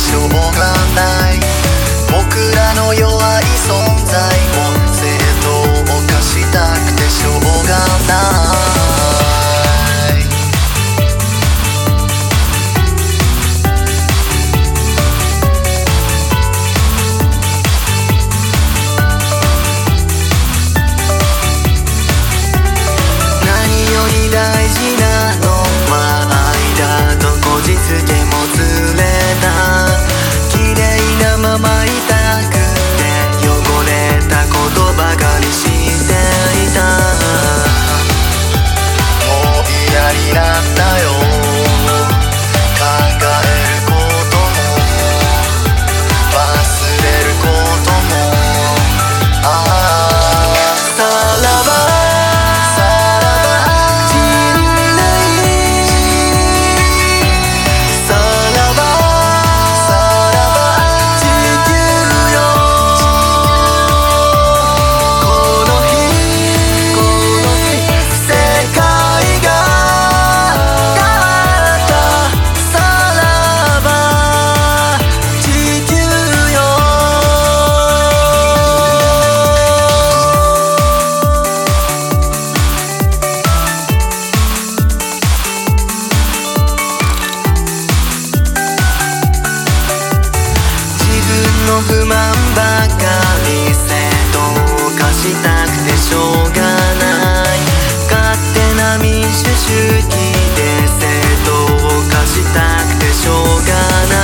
しょうがない。僕らの弱い存在も正当化したくてしょうがない。何より大事なのは愛だとこじつけもずれた。綺麗なままいたくて汚れたことばかりしていた。もう嫌になったよ。考えることも忘れることも。さらば人類、さらば地球よ。この日世界が変わった。さらば地球よ。自分の不満ばかり正当化したくてしょうがない。勝手な民主主義で正当化したくてしょうがない。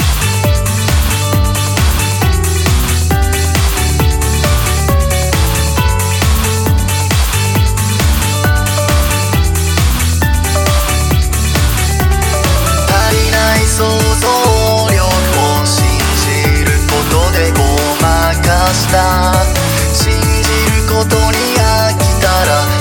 足りない想像力を信じることでごまかした。信じることに飽きたら